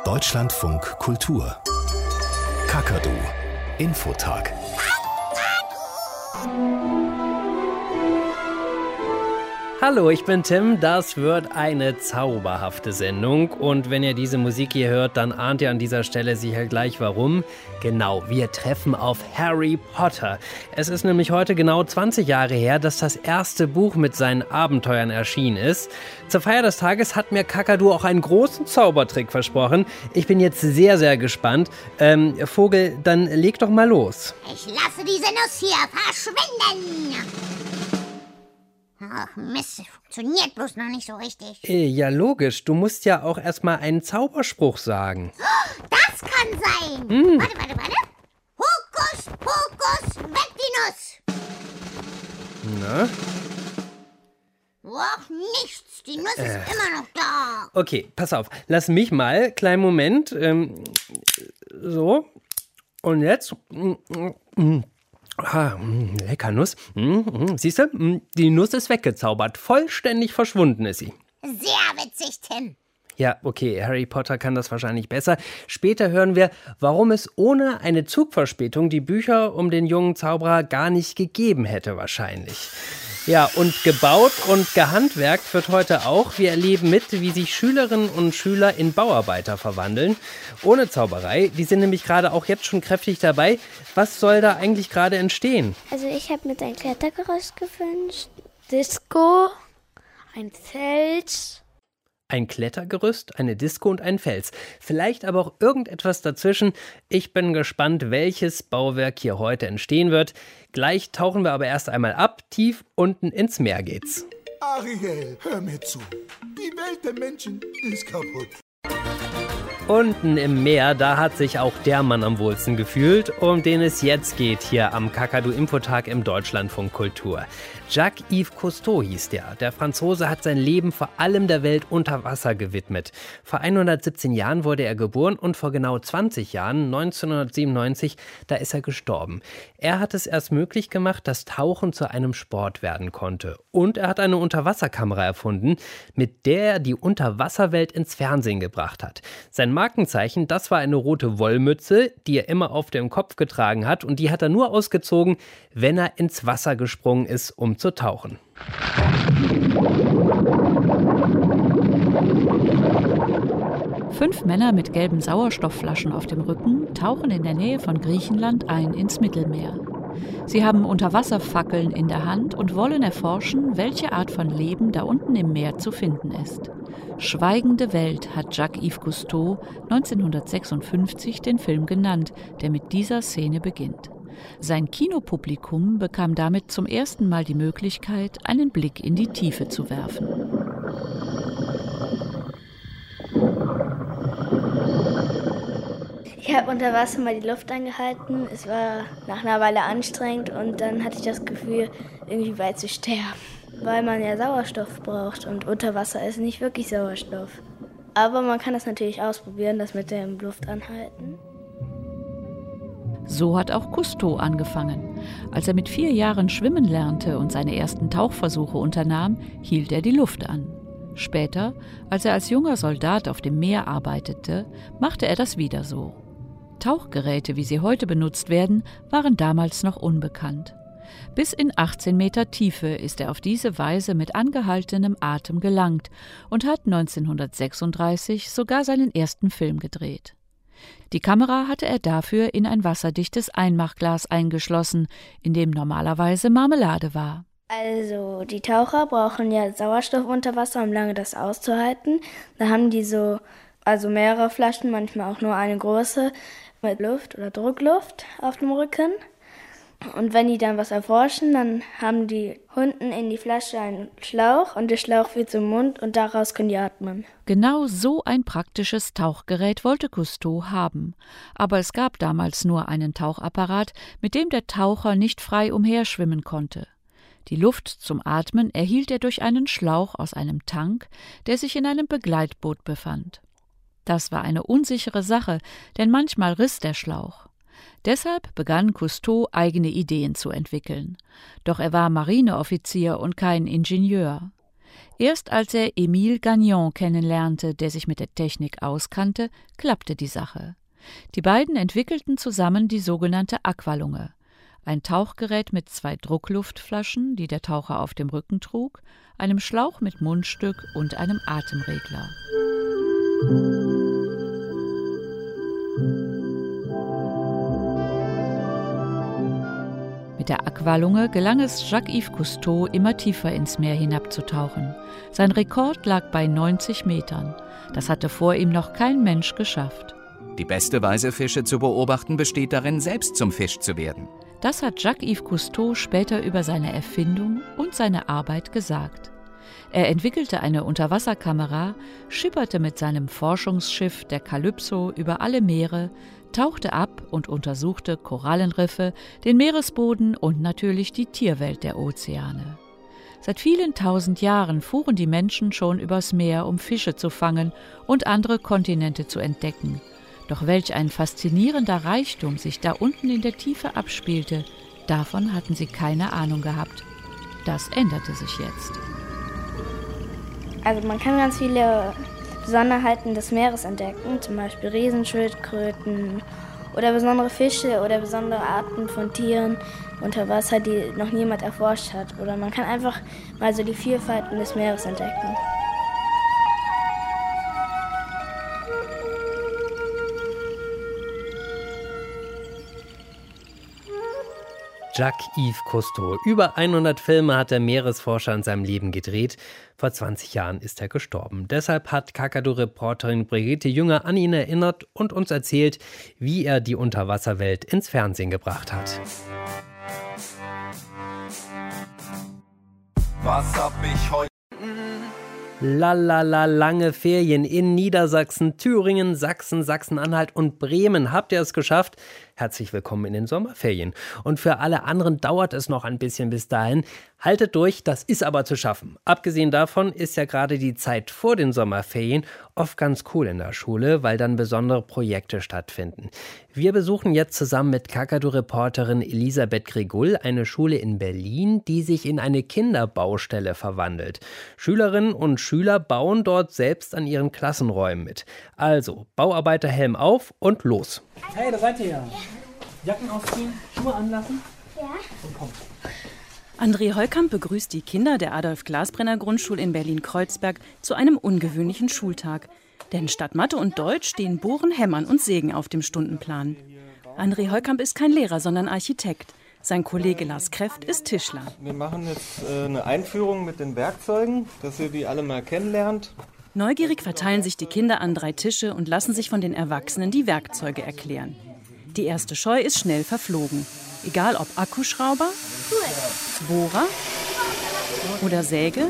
Deutschlandfunk Kultur. Kakadu Infotag. Hallo, ich bin Tim. Das wird eine zauberhafte Sendung. Und wenn ihr diese Musik hier hört, dann ahnt ihr an dieser Stelle sicher gleich warum. Genau, wir treffen auf Harry Potter. Es ist nämlich heute genau 20 Jahre her, dass das erste Buch mit seinen Abenteuern erschienen ist. Zur Feier des Tages hat mir Kakadu auch einen großen Zaubertrick versprochen. Ich bin jetzt sehr, sehr gespannt. Vogel, dann leg doch mal los. Ich lasse diese Nuss hier verschwinden. Ach Mist, funktioniert bloß noch nicht so richtig. Ja, logisch. Du musst ja auch erstmal einen Zauberspruch sagen. Das kann sein. Warte. Hokus, Pokus, weg die Nuss. Na? Och, nichts. Die Nuss ist immer noch da. Okay, pass auf. Lass mich mal. Kleinen Moment. So. Und jetzt. Lecker Nuss. Siehst du, die Nuss ist weggezaubert. Vollständig verschwunden ist sie. Sehr witzig, Tim. Ja, okay, Harry Potter kann das wahrscheinlich besser. Später hören wir, warum es ohne eine Zugverspätung die Bücher um den jungen Zauberer gar nicht gegeben hätte wahrscheinlich. Ja, und gebaut und gehandwerkt wird heute auch. Wir erleben mit, wie sich Schülerinnen und Schüler in Bauarbeiter verwandeln. Ohne Zauberei, die sind nämlich gerade auch jetzt schon kräftig dabei. Was soll da eigentlich gerade entstehen? Also ich habe mir ein Klettergerüst gewünscht, Disco, ein Fels. Ein Klettergerüst, eine Disco und ein Fels. Vielleicht aber auch irgendetwas dazwischen. Ich bin gespannt, welches Bauwerk hier heute entstehen wird. Gleich tauchen wir aber erst einmal ab. Tief unten ins Meer geht's. Ariel, hör mir zu. Die Welt der Menschen ist kaputt. Unten im Meer, da hat sich auch der Mann am wohlsten gefühlt, um den es jetzt geht hier am Kakadu-Infotag im Deutschlandfunk Kultur. Jacques-Yves Cousteau hieß der. Der Franzose hat sein Leben vor allem der Welt unter Wasser gewidmet. Vor 117 Jahren wurde er geboren und vor genau 20 Jahren, 1997, da ist er gestorben. Er hat es erst möglich gemacht, dass Tauchen zu einem Sport werden konnte. Und er hat eine Unterwasserkamera erfunden, mit der er die Unterwasserwelt ins Fernsehen gebracht hat. Sein Markenzeichen, das war eine rote Wollmütze, die er immer auf dem Kopf getragen hat. Und die hat er nur ausgezogen, wenn er ins Wasser gesprungen ist, um zu tauchen. Fünf Männer mit gelben Sauerstoffflaschen auf dem Rücken tauchen in der Nähe von Griechenland ein ins Mittelmeer. Sie haben Unterwasserfackeln in der Hand und wollen erforschen, welche Art von Leben da unten im Meer zu finden ist. Schweigende Welt hat Jacques-Yves Cousteau 1956 den Film genannt, der mit dieser Szene beginnt. Sein Kinopublikum bekam damit zum ersten Mal die Möglichkeit, einen Blick in die Tiefe zu werfen. Ich habe unter Wasser mal die Luft angehalten. Es war nach einer Weile anstrengend und dann hatte ich das Gefühl, irgendwie bald zu sterben. Weil man ja Sauerstoff braucht und unter Wasser ist nicht wirklich Sauerstoff. Aber man kann das natürlich ausprobieren, das mit dem Luft anhalten. So hat auch Cousteau angefangen. Als er mit 4 Jahren schwimmen lernte und seine ersten Tauchversuche unternahm, hielt er die Luft an. Später, als er als junger Soldat auf dem Meer arbeitete, machte er das wieder so. Tauchgeräte, wie sie heute benutzt werden, waren damals noch unbekannt. Bis in 18 Meter Tiefe ist er auf diese Weise mit angehaltenem Atem gelangt und hat 1936 sogar seinen ersten Film gedreht. Die Kamera hatte er dafür in ein wasserdichtes Einmachglas eingeschlossen, in dem normalerweise Marmelade war. Also die Taucher brauchen ja Sauerstoff unter Wasser, um lange das auszuhalten. Da haben die mehrere Flaschen, manchmal auch nur eine große, mit Luft oder Druckluft auf dem Rücken. Und wenn die dann was erforschen, dann haben die unten in die Flasche einen Schlauch und der Schlauch wird zum Mund und daraus können die atmen. Genau so ein praktisches Tauchgerät wollte Cousteau haben. Aber es gab damals nur einen Tauchapparat, mit dem der Taucher nicht frei umherschwimmen konnte. Die Luft zum Atmen erhielt er durch einen Schlauch aus einem Tank, der sich in einem Begleitboot befand. Das war eine unsichere Sache, denn manchmal riss der Schlauch. Deshalb begann Cousteau, eigene Ideen zu entwickeln. Doch er war Marineoffizier und kein Ingenieur. Erst als er Émile Gagnon kennenlernte, der sich mit der Technik auskannte, klappte die Sache. Die beiden entwickelten zusammen die sogenannte Aqualunge, ein Tauchgerät mit 2 Druckluftflaschen, die der Taucher auf dem Rücken trug, einem Schlauch mit Mundstück und einem Atemregler. Mit der Aqualunge gelang es Jacques-Yves Cousteau, immer tiefer ins Meer hinabzutauchen. Sein Rekord lag bei 90 Metern. Das hatte vor ihm noch kein Mensch geschafft. Die beste Weise, Fische zu beobachten, besteht darin, selbst zum Fisch zu werden. Das hat Jacques-Yves Cousteau später über seine Erfindung und seine Arbeit gesagt. Er entwickelte eine Unterwasserkamera, schipperte mit seinem Forschungsschiff der Calypso über alle Meere, tauchte ab und untersuchte Korallenriffe, den Meeresboden und natürlich die Tierwelt der Ozeane. Seit vielen 1000 Jahren fuhren die Menschen schon übers Meer, um Fische zu fangen und andere Kontinente zu entdecken. Doch welch ein faszinierender Reichtum sich da unten in der Tiefe abspielte, davon hatten sie keine Ahnung gehabt. Das änderte sich jetzt. Also man kann ganz viele Besonderheiten des Meeres entdecken, zum Beispiel Riesenschildkröten oder besondere Fische oder besondere Arten von Tieren unter Wasser, die noch niemand erforscht hat. Oder man kann einfach mal so die Vielfalten des Meeres entdecken. Jacques-Yves Cousteau. Über 100 Filme hat der Meeresforscher in seinem Leben gedreht. Vor 20 Jahren ist er gestorben. Deshalb hat Kakadu-Reporterin Brigitte Jünger an ihn erinnert und uns erzählt, wie er die Unterwasserwelt ins Fernsehen gebracht hat. Was hab ich heute? Lalala, lange Ferien in Niedersachsen, Thüringen, Sachsen, Sachsen-Anhalt und Bremen. Habt ihr es geschafft? Herzlich willkommen in den Sommerferien. Und für alle anderen dauert es noch ein bisschen bis dahin. Haltet durch, das ist aber zu schaffen. Abgesehen davon ist ja gerade die Zeit vor den Sommerferien oft ganz cool in der Schule, weil dann besondere Projekte stattfinden. Wir besuchen jetzt zusammen mit Kakadu-Reporterin Elisabeth Gregull eine Schule in Berlin, die sich in eine Kinderbaustelle verwandelt. Schülerinnen und Schüler bauen dort selbst an ihren Klassenräumen mit. Also, Bauarbeiterhelm auf und los. Hey, da seid ihr ja. Jacken ausziehen, Schuhe anlassen. Ja. Und kommt. André Heukamp begrüßt die Kinder der Adolf-Glasbrenner-Grundschule in Berlin-Kreuzberg zu einem ungewöhnlichen Schultag. Denn statt Mathe und Deutsch stehen Bohren, Hämmern und Sägen auf dem Stundenplan. André Heukamp ist kein Lehrer, sondern Architekt. Sein Kollege Lars Kreft ist Tischler. Wir machen jetzt eine Einführung mit den Werkzeugen, dass ihr die alle mal kennenlernt. Neugierig verteilen sich die Kinder an 3 Tische und lassen sich von den Erwachsenen die Werkzeuge erklären. Die erste Scheu ist schnell verflogen. Egal ob Akkuschrauber, Bohrer oder Säge.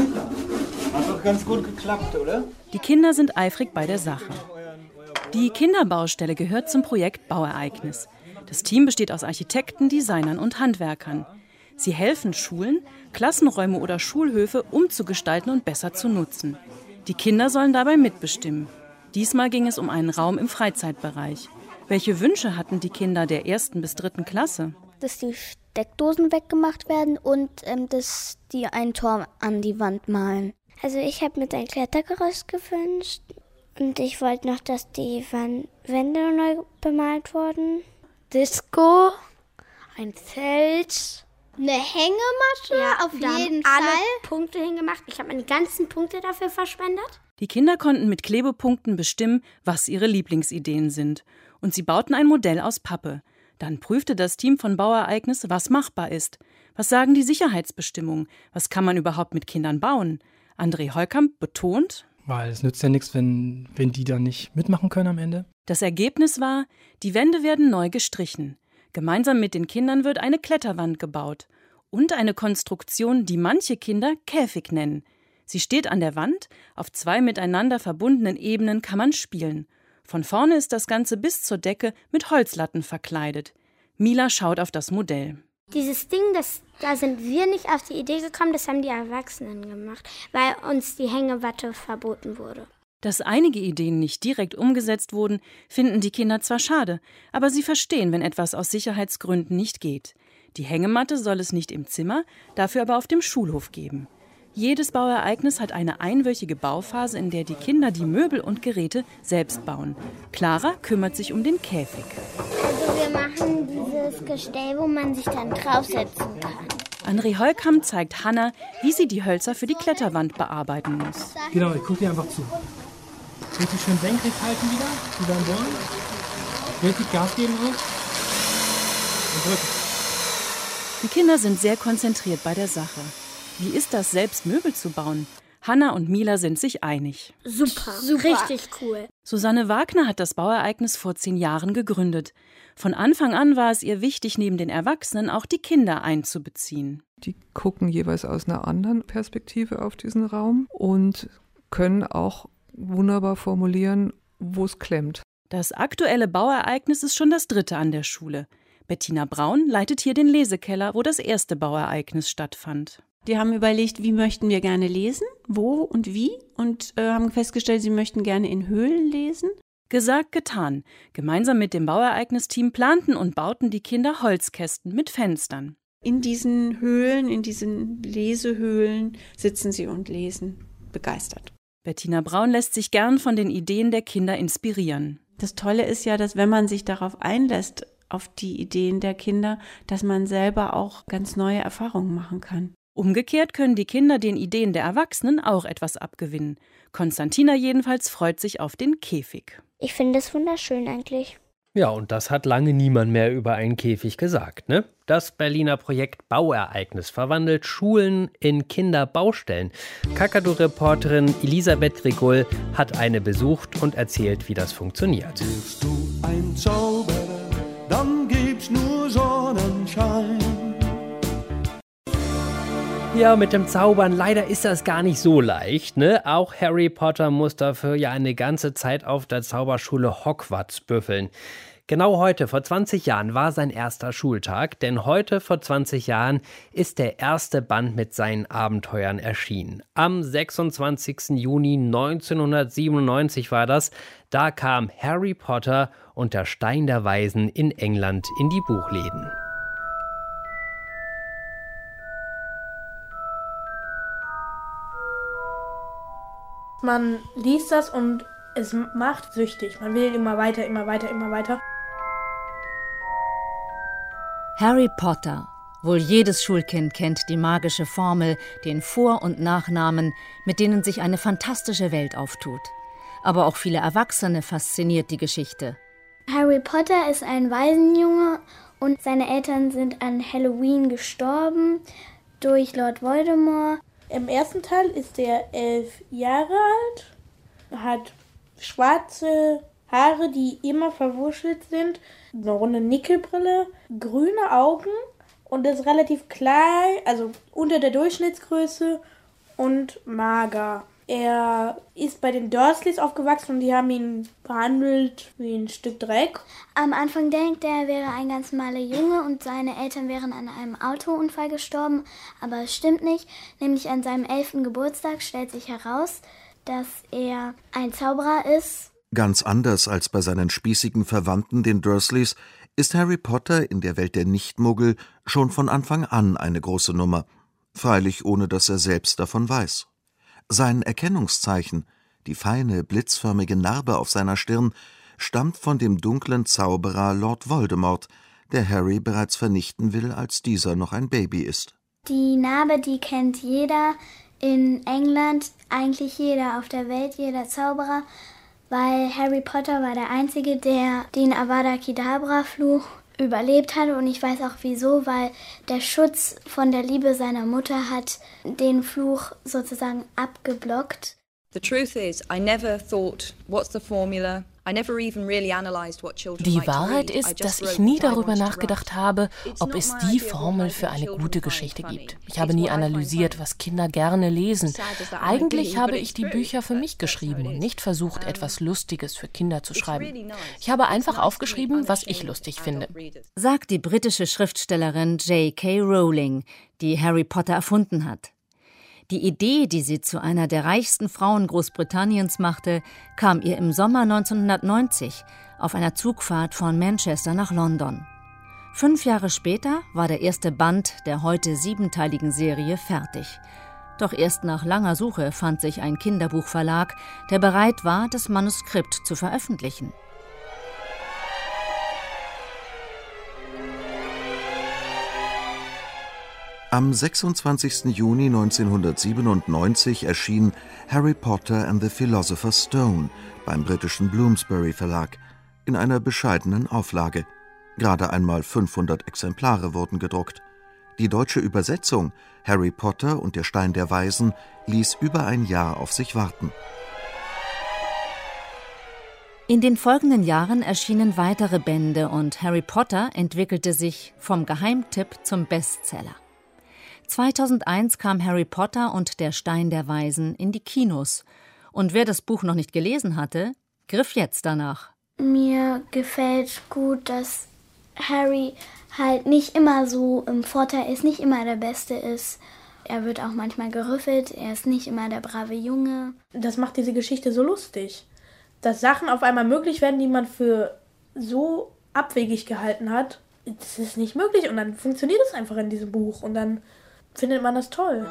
Hat doch ganz gut geklappt, oder? Die Kinder sind eifrig bei der Sache. Die Kinderbaustelle gehört zum Projekt Bauereignis. Das Team besteht aus Architekten, Designern und Handwerkern. Sie helfen Schulen, Klassenräume oder Schulhöfe umzugestalten und besser zu nutzen. Die Kinder sollen dabei mitbestimmen. Diesmal ging es um einen Raum im Freizeitbereich. Welche Wünsche hatten die Kinder der 1. bis 3. Klasse? Dass die Steckdosen weggemacht werden und dass die ein Tor an die Wand malen. Also ich habe mir ein Klettergerüst gewünscht und ich wollte noch, dass die Wände neu bemalt wurden. Disco, ein Zelt, eine Hängematte, ja, auf jeden Fall. Alle Punkte hingemacht. Ich habe meine ganzen Punkte dafür verschwendet. Die Kinder konnten mit Klebepunkten bestimmen, was ihre Lieblingsideen sind. Und sie bauten ein Modell aus Pappe. Dann prüfte das Team von Bauereignis, was machbar ist. Was sagen die Sicherheitsbestimmungen? Was kann man überhaupt mit Kindern bauen? André Heukamp betont: Weil es nützt ja nichts, wenn die da nicht mitmachen können am Ende. Das Ergebnis war, die Wände werden neu gestrichen. Gemeinsam mit den Kindern wird eine Kletterwand gebaut. Und eine Konstruktion, die manche Kinder Käfig nennen. Sie steht an der Wand, auf 2 miteinander verbundenen Ebenen kann man spielen. Von vorne ist das Ganze bis zur Decke mit Holzlatten verkleidet. Mila schaut auf das Modell. Dieses Ding, da sind wir nicht auf die Idee gekommen, das haben die Erwachsenen gemacht, weil uns die Hängewatte verboten wurde. Dass einige Ideen nicht direkt umgesetzt wurden, finden die Kinder zwar schade, aber sie verstehen, wenn etwas aus Sicherheitsgründen nicht geht. Die Hängematte soll es nicht im Zimmer, dafür aber auf dem Schulhof geben. Jedes Bauereignis hat eine einwöchige Bauphase, in der die Kinder die Möbel und Geräte selbst bauen. Clara kümmert sich um den Käfig. Also wir machen dieses Gestell, wo man sich dann draufsetzen kann. André Holkamp zeigt Hanna, wie sie die Hölzer für die Kletterwand bearbeiten muss. Genau, ich gucke dir einfach zu. Richtig schön senkrecht halten wieder, wie beim Bohren. Richtig Gas geben auch. Und drücken. Die Kinder sind sehr konzentriert bei der Sache. Wie ist das, selbst Möbel zu bauen? Hanna und Mila sind sich einig. Super, richtig cool. Susanne Wagner hat das Bauereignis vor 10 Jahren gegründet. Von Anfang an war es ihr wichtig, neben den Erwachsenen auch die Kinder einzubeziehen. Die gucken jeweils aus einer anderen Perspektive auf diesen Raum und können auch wunderbar formulieren, wo es klemmt. Das aktuelle Bauereignis ist schon das 3. an der Schule. Bettina Braun leitet hier den Lesekeller, wo das erste Bauereignis stattfand. Die haben überlegt, wie möchten wir gerne lesen, wo und wie, und haben festgestellt, sie möchten gerne in Höhlen lesen. Gesagt, getan. Gemeinsam mit dem Bauereignisteam planten und bauten die Kinder Holzkästen mit Fenstern. In diesen Höhlen, in diesen Lesehöhlen sitzen sie und lesen, begeistert. Bettina Braun lässt sich gern von den Ideen der Kinder inspirieren. Das Tolle ist ja, dass wenn man sich darauf einlässt, auf die Ideen der Kinder, dass man selber auch ganz neue Erfahrungen machen kann. Umgekehrt können die Kinder den Ideen der Erwachsenen auch etwas abgewinnen. Konstantina jedenfalls freut sich auf den Käfig. Ich finde es wunderschön eigentlich. Ja, und das hat lange niemand mehr über einen Käfig gesagt, ne? Das Berliner Projekt Bauereignis verwandelt Schulen in Kinderbaustellen. Kakadu-Reporterin Elisabeth Grigol hat eine besucht und erzählt, wie das funktioniert. Willst du ein Zauberer, dann gibt's nur Sonnenschein. Ja, mit dem Zaubern, leider ist das gar nicht so leicht, ne? Auch Harry Potter muss dafür ja eine ganze Zeit auf der Zauberschule Hogwarts büffeln. Genau heute, vor 20 Jahren, war sein erster Schultag, denn heute, vor 20 Jahren, ist der erste Band mit seinen Abenteuern erschienen. Am 26. Juni 1997 war das, da kam Harry Potter und der Stein der Weisen in England in die Buchläden. Man liest das und es macht süchtig. Man will immer weiter, immer weiter, immer weiter. Harry Potter. Wohl jedes Schulkind kennt die magische Formel, den Vor- und Nachnamen, mit denen sich eine fantastische Welt auftut. Aber auch viele Erwachsene fasziniert die Geschichte. Harry Potter ist ein Waisenjunge und seine Eltern sind an Halloween gestorben durch Lord Voldemort. Im ersten Teil ist er 11 Jahre alt, hat schwarze Haare, die immer verwuschelt sind, eine runde Nickelbrille, grüne Augen und ist relativ klein, also unter der Durchschnittsgröße und mager. Er ist bei den Dursleys aufgewachsen und die haben ihn behandelt wie ein Stück Dreck. Am Anfang denkt er wäre ein ganz normaler Junge und seine Eltern wären an einem Autounfall gestorben, aber es stimmt nicht. Nämlich an seinem 11. Geburtstag stellt sich heraus, dass er ein Zauberer ist. Ganz anders als bei seinen spießigen Verwandten, den Dursleys, ist Harry Potter in der Welt der Nichtmuggel schon von Anfang an eine große Nummer, freilich ohne dass er selbst davon weiß. Sein Erkennungszeichen, die feine, blitzförmige Narbe auf seiner Stirn, stammt von dem dunklen Zauberer Lord Voldemort, der Harry bereits vernichten will, als dieser noch ein Baby ist. Die Narbe, die kennt jeder in England, eigentlich jeder auf der Welt, jeder Zauberer, weil Harry Potter war der Einzige, der den Avada Kedavra-Fluch überlebt hat. Und ich weiß auch wieso, weil der Schutz von der Liebe seiner Mutter hat den Fluch sozusagen abgeblockt. The truth is, I never thought, what's the formula? Die Wahrheit ist, dass ich nie darüber nachgedacht habe, ob es die Formel für eine gute Geschichte gibt. Ich habe nie analysiert, was Kinder gerne lesen. Eigentlich habe ich die Bücher für mich geschrieben und nicht versucht, etwas Lustiges für Kinder zu schreiben. Ich habe einfach aufgeschrieben, was ich lustig finde. Sagt die britische Schriftstellerin J.K. Rowling, die Harry Potter erfunden hat. Die Idee, die sie zu einer der reichsten Frauen Großbritanniens machte, kam ihr im Sommer 1990 auf einer Zugfahrt von Manchester nach London. 5 Jahre später war der erste Band der heute 7-teiligen Serie fertig. Doch erst nach langer Suche fand sich ein Kinderbuchverlag, der bereit war, das Manuskript zu veröffentlichen. Am 26. Juni 1997 erschien Harry Potter and the Philosopher's Stone beim britischen Bloomsbury Verlag in einer bescheidenen Auflage. Gerade einmal 500 Exemplare wurden gedruckt. Die deutsche Übersetzung Harry Potter und der Stein der Weisen ließ über ein Jahr auf sich warten. In den folgenden Jahren erschienen weitere Bände und Harry Potter entwickelte sich vom Geheimtipp zum Bestseller. 2001 kam Harry Potter und der Stein der Weisen in die Kinos. Und wer das Buch noch nicht gelesen hatte, griff jetzt danach. Mir gefällt gut, dass Harry halt nicht immer so im Vorteil ist, nicht immer der Beste ist. Er wird auch manchmal gerüffelt, er ist nicht immer der brave Junge. Das macht diese Geschichte so lustig, dass Sachen auf einmal möglich werden, die man für so abwegig gehalten hat. Das ist nicht möglich und dann funktioniert es einfach in diesem Buch und dann findet man das toll.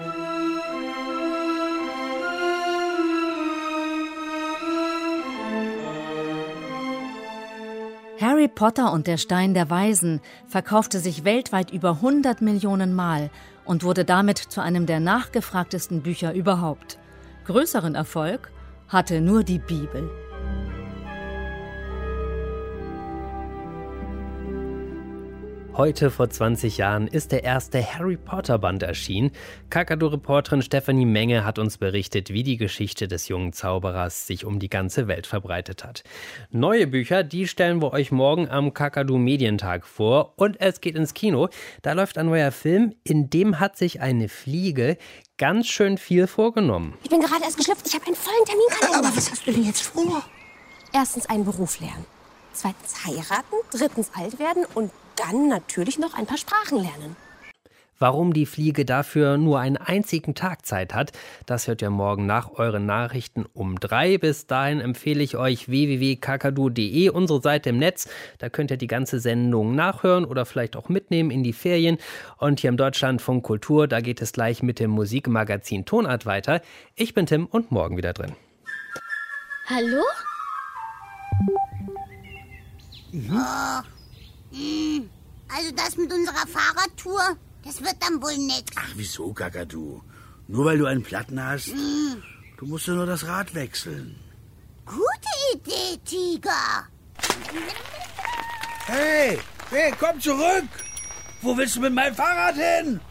Harry Potter und der Stein der Weisen verkaufte sich weltweit über 100 Millionen Mal und wurde damit zu einem der nachgefragtesten Bücher überhaupt. Größeren Erfolg hatte nur die Bibel. Heute vor 20 Jahren ist der erste Harry Potter Band erschienen. Kakadu-Reporterin Stefanie Menge hat uns berichtet, wie die Geschichte des jungen Zauberers sich um die ganze Welt verbreitet hat. Neue Bücher, die stellen wir euch morgen am Kakadu-Medientag vor. Und es geht ins Kino. Da läuft ein neuer Film, in dem hat sich eine Fliege ganz schön viel vorgenommen. Ich bin gerade erst geschlüpft, ich habe einen vollen Terminkalender. Aber was hast du denn jetzt vor? Erstens einen Beruf lernen, zweitens heiraten, drittens alt werden und dann natürlich noch ein paar Sprachen lernen. Warum die Fliege dafür nur einen einzigen Tag Zeit hat, das hört ihr morgen nach euren Nachrichten um 3. Bis dahin empfehle ich euch www.kakadu.de, unsere Seite im Netz. Da könnt ihr die ganze Sendung nachhören oder vielleicht auch mitnehmen in die Ferien. Und hier im Deutschlandfunk Kultur, da geht es gleich mit dem Musikmagazin Tonart weiter. Ich bin Tim und morgen wieder drin. Hallo? Also das mit unserer Fahrradtour, das wird dann wohl nix. Ach, wieso, Kakadu? Nur weil du einen Platten hast? Du musst ja nur das Rad wechseln. Gute Idee, Tiger. Hey, komm zurück! Wo willst du mit meinem Fahrrad hin?